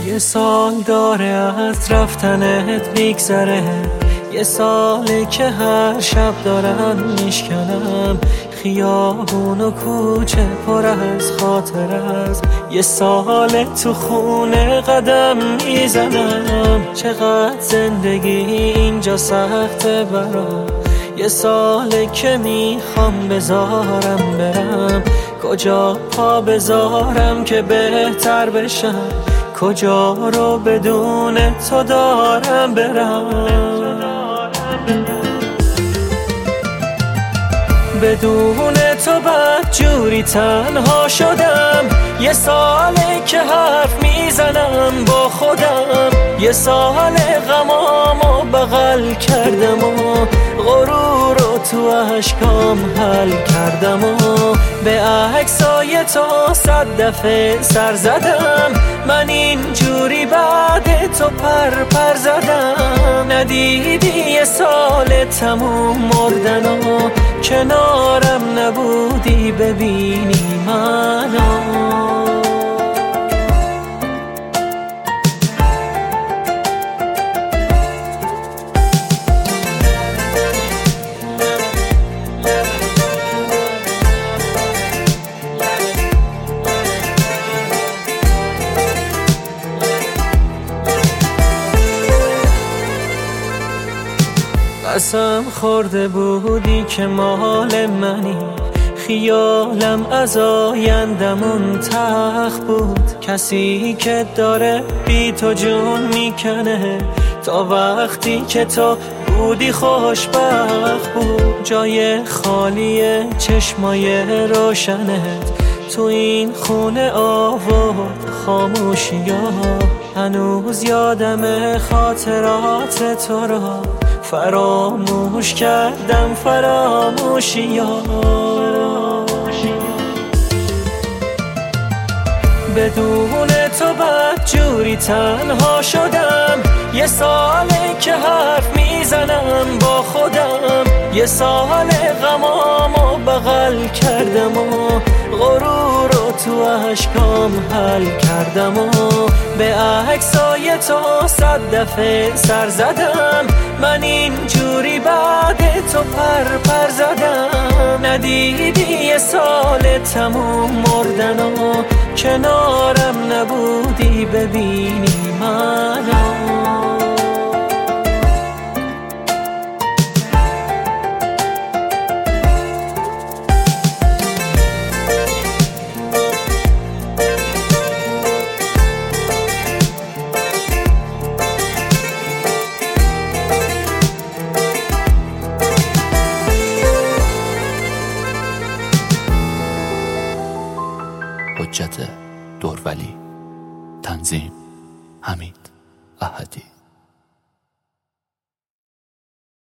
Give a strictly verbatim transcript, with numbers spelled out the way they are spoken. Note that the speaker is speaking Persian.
یه سال داره از رفتنت میگذره، یه ساله که هر شب دارم میشکنم خیابون و کوچه پر از خاطر است. یه ساله تو خونه قدم میزنم، چقدر زندگی اینجا سخته برام. یه ساله که میخوام بذارم برم، کجا پا بذارم که بهتر بشم، کجا رو بدون تو دارم برم. بدون تو بدجوری تنها شدم، یه ساله که حرف میزنم با خودم، یه سال غمامو بغل کردم و غرور رو تو اشکام حل کردم و به عکسای تو صد دفعه سر زدم. من اینجوری بعد تو پر پر زدم، ندیدی یه سال تموم مردن و کنارم نبودی ببینی منو. قسم خورده بودی که مال منی، خیالم از آیندمون تلخ بود. کسی که داره بی تو جون میکنه، تا وقتی که تو بودی خوشبخت بود. جای خالی چشمای روشنت تو این خونه آورد خاموشی ها. هنوز یادم خاطرات تو را، فراموش کردم فراموشی ها. بدون تو بدجوری تنها شدم، یه ساله که حرف میزنم با خودم، یه سال غمامو بغل کردم و غرور رو تو اشکام حل کردم و به عکسای تو صد دفعه سر زدم. من اینجوری بعد تو پر پر زدم، ندیدی یه سال تموم مردن و کنارم نبودی ببینی منو. حجت دورولی، تنظیم حمید احدی.